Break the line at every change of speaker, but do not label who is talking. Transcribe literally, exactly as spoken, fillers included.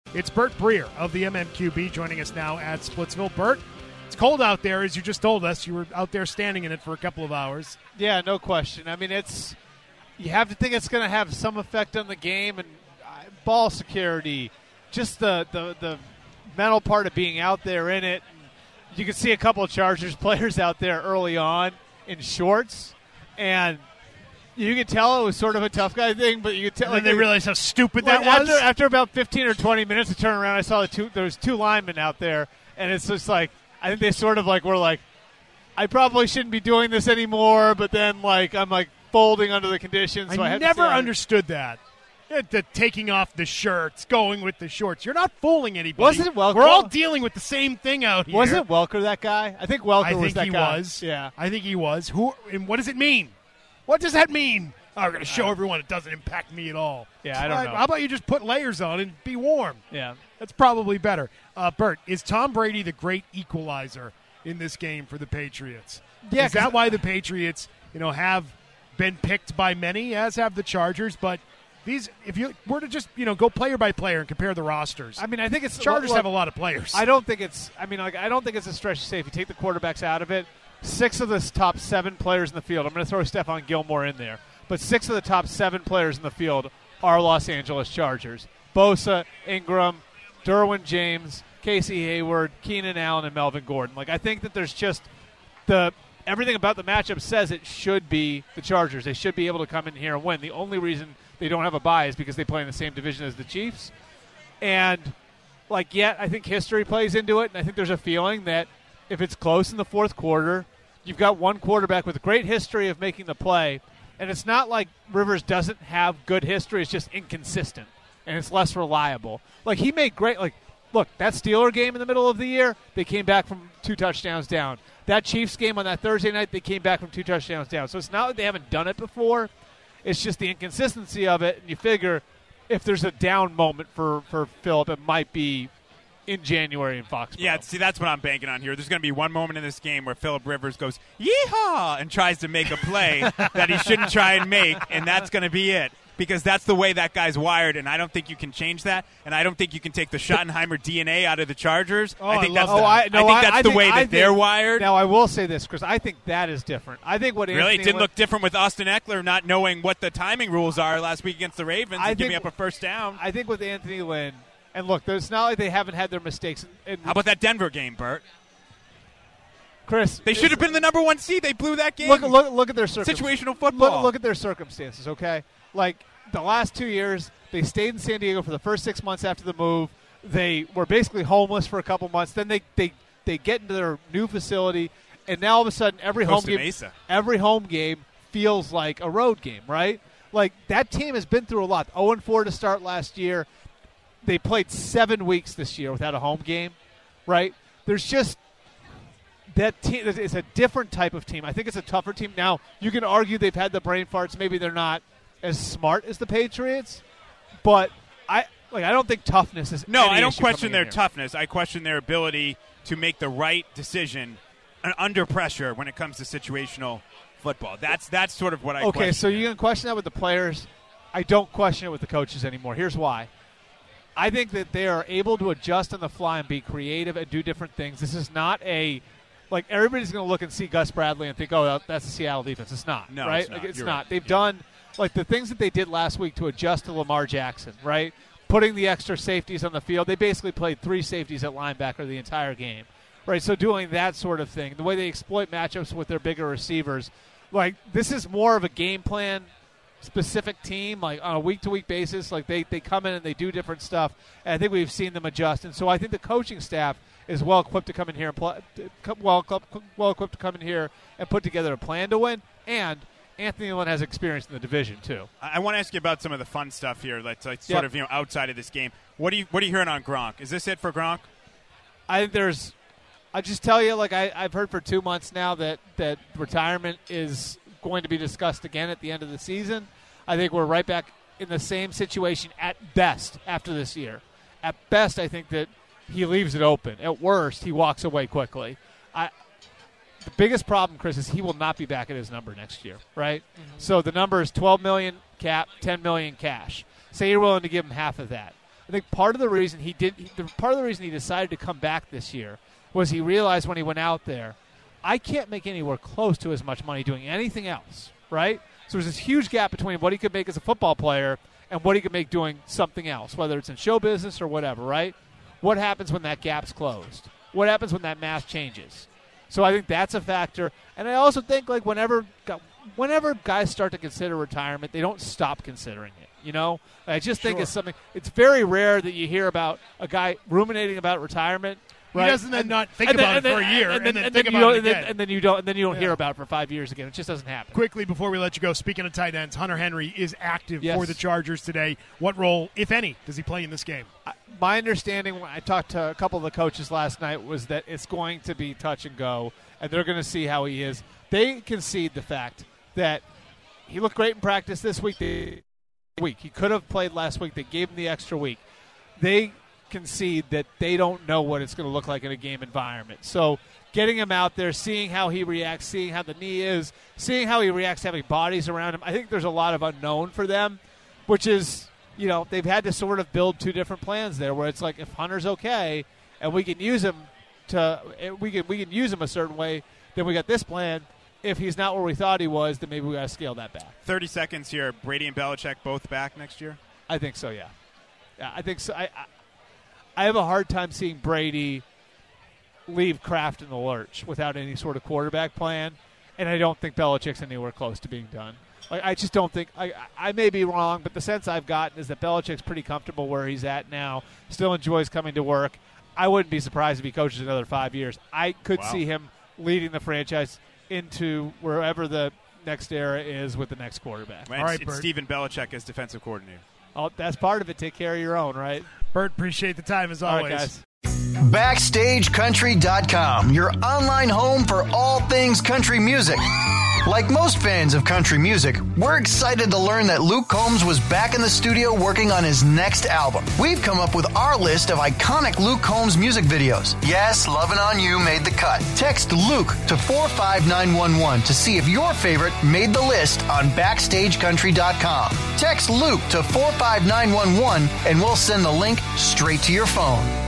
It's Bert Breer of the M M Q B joining us now at Splitsville. Bert, it's cold out there, as you just told us. You were out there standing in it for a couple of hours.
Yeah, no question. I mean, it's you have to think it's going to have some effect on the game and uh, ball security, just the, the, the mental part of being out there in it. You can see a couple of Chargers players out there early on in shorts, and you could tell it was sort of a tough guy thing, but you could tell.
And
like,
then they realized how stupid
like
that was?
After, after about fifteen or twenty minutes of turn around, I saw the two, there was two linemen out there, and it's just like, I think they sort of like were like, I probably shouldn't be doing this anymore, but then like I'm like folding under the conditions. So I,
I
had
never
to
understood that. Yeah, the taking off the shirts, going with the shorts. You're not fooling anybody.
Wasn't it Welker?
We're all dealing with the same thing out here.
Wasn't Welker that guy? I think Welker
I think
was that
he
guy.
was.
Yeah.
I think he was. Who? And what does it mean? What does that mean? Oh, we're going to show everyone it doesn't impact me at all.
Yeah, I don't
Uh,
know.
How about you just put layers on and be warm?
Yeah.
That's probably better. Uh, Bert, is Tom Brady the great equalizer in this game for the Patriots?
Yeah,
Is that why the Patriots, you know, have been picked by many, as have the Chargers? But these, if you were to just, you know, go player by player and compare the rosters,
I mean, I think it's
Chargers
look,
have a lot of players.
I don't think it's. I mean, like, I don't think it's a stretch to say if you take the quarterbacks out of it, six of the top seven players in the field. I'm going to throw Stephon Gilmore in there, but six of the top seven players in the field are Los Angeles Chargers: Bosa, Ingram, Derwin James, Casey Hayward, Keenan Allen, and Melvin Gordon. Like, I think that there's just the everything about the matchup says it should be the Chargers. They should be able to come in here and win. The only reason they don't have a bye is because they play in the same division as the Chiefs. And, like, yet I think history plays into it, and I think there's a feeling that if it's close in the fourth quarter, you've got one quarterback with a great history of making the play, and it's not like Rivers doesn't have good history. It's just inconsistent, and it's less reliable. Like, he made great – like, look, that Steeler game in the middle of the year, they came back from two touchdowns down. That Chiefs game on that Thursday night, they came back from two touchdowns down. So it's not like they haven't done it before. It's just the inconsistency of it, and you figure if there's a down moment for, for Philip, it might be in January in Foxborough.
Yeah, see, that's what I'm banking on here. There's going to be one moment in this game where Philip Rivers goes, yeehaw, and tries to make a play that he shouldn't try and make, and that's going to be it. Because that's the way that guy's wired, and I don't think you can change that. And I don't think you can take the Schottenheimer D N A out of the Chargers.
Oh,
I think
I
that's,
love
the,
that.
I,
Oh, I- no,
think
I-
that's
I
the
think-
way that
I
they're
think-
wired.
Now, I will say this, because I think that is different. I think what
Really?
Anthony
It didn't
went-
look different with Austin Eckler not knowing what the timing rules are last week against the Ravens
I
and giving
think-
up a first down.
I think with Anthony Lynn, and look, it's not like they haven't had their mistakes. And
How about that Denver game, Bert?
Chris?
They should have been the number one seed. They blew that game.
Look, look, look at their circumstances.
Situational football.
Look, look at their circumstances, okay? Like, the last two years, they stayed in San Diego for the first six months after the move. They were basically homeless for a couple months. Then they, they, they get into their new facility, and now all of a sudden every home
Costa
game,
Mesa.
every home game feels like a road game, right? Like, that team has been through a lot. oh and four to start last year. They played seven weeks this year without a home game, right? There's just that team. It's a different type of team. I think it's a tougher team. Now, you can argue they've had the brain farts. Maybe they're not as smart as the Patriots, but I like. I don't think toughness is
No,
any
I don't
issue
question
coming
their
in here.
toughness. I question their ability to make the right decision uh, under pressure when it comes to situational football. That's that's sort of what I
Okay,
question.
so you're going to question that with the players. I don't question it with the coaches anymore. Here's why. I think that they are able to adjust on the fly and be creative and do different things. This is not a like everybody's going to look and see Gus Bradley and think, "Oh, that's the Seattle defense." It's not,
No,
right?
it's not.
Like, it's
You're
not.
right.
They've
Yeah.
done like the things that they did last week to adjust to Lamar Jackson, right? Putting the extra safeties on the field. They basically played three safeties at linebacker the entire game, right? So doing that sort of thing, the way they exploit matchups with their bigger receivers, like this is more of a game plan specific team, like on a week-to-week basis. Like they, they come in and they do different stuff, and I think we've seen them adjust. And so I think the coaching staff is well equipped to come in here and play, well well equipped to come in here and put together a plan to win. And Anthony Lynn has experience in the division too.
I, I want to ask you about some of the fun stuff here, that's like sort
Yep.
of you know outside of this game. What do you what are you hearing on Gronk? Is this it for Gronk?
I think there's. I just tell you, like I, I've heard for two months now that that retirement is going to be discussed again at the end of the season. I think we're right back in the same situation at best after this year. At best, I think that he leaves it open. At worst, he walks away quickly. I, the biggest problem, Chris, is he will not be back at his number next year, right? Mm-hmm. So the number is twelve million dollars cap, ten million dollars cash. Say you're willing to give him half of that. I think part of the reason he did, the part of the reason he decided to come back this year was he realized when he went out there, I can't make anywhere close to as much money doing anything else, right? So there's this huge gap between what he could make as a football player and what he could make doing something else, whether it's in show business or whatever, right? What happens when that gap's closed? What happens when that math changes? So I think that's a factor. And I also think, like, whenever whenever guys start to consider retirement, they don't stop considering it, you know? I just think
Sure.
it's something – it's very rare that you hear about a guy ruminating about retirement. Right?
He doesn't then
and,
not think
and
about
then,
it for a year and,
and
then,
and
think
then
about
you
it
and then,
again.
and then you don't, and then you don't
Yeah.
hear about it for five years again. It just doesn't happen.
Quickly, before we let you go, speaking of tight ends, Hunter Henry is active
Yes.
for the Chargers today. What role, if any, does he play in this game?
I- My understanding, when I talked to a couple of the coaches last night, was that it's going to be touch and go, and they're going to see how he is. They concede the fact that he looked great in practice this week. They, week he could have played last week. They gave him the extra week. They concede that they don't know what it's going to look like in a game environment. So getting him out there, seeing how he reacts, seeing how the knee is, seeing how he reacts having bodies around him, I think there's a lot of unknown for them, which is, you know, they've had to sort of build two different plans there where it's like if Hunter's okay and we can use him to we can we can use him a certain way, then we got this plan. If he's not where we thought he was, then maybe we got to scale that back.
thirty seconds here. Brady and Belichick both back next year?
I think so, yeah. Yeah, I think so. I, I I have a hard time seeing Brady leave Kraft in the lurch without any sort of quarterback plan, and I don't think Belichick's anywhere close to being done. Like, I just don't think I, – I may be wrong, but the sense I've gotten is that Belichick's pretty comfortable where he's at now, still enjoys coming to work. I wouldn't be surprised if he coaches another five years. I could
Wow.
see him leading the franchise into wherever the next era is with the next quarterback.
Well,
All right,
it's, it's
Bert.
Stephen Belichick as defensive coordinator.
Oh, that's part of it. Take care of your own, right?
Bert, appreciate the time as
All
always.
right, guys.
Backstage Country dot com, your online home for all things country music. Like most fans of country music, we're excited to learn that Luke Combs was back in the studio working on his next album. We've come up with our list of iconic Luke Combs music videos. Yes, Lovin' On You made the cut. Text Luke to four five nine one one to see if your favorite made the list on Backstage Country dot com. Text Luke to four five nine one one and we'll send the link straight to your phone.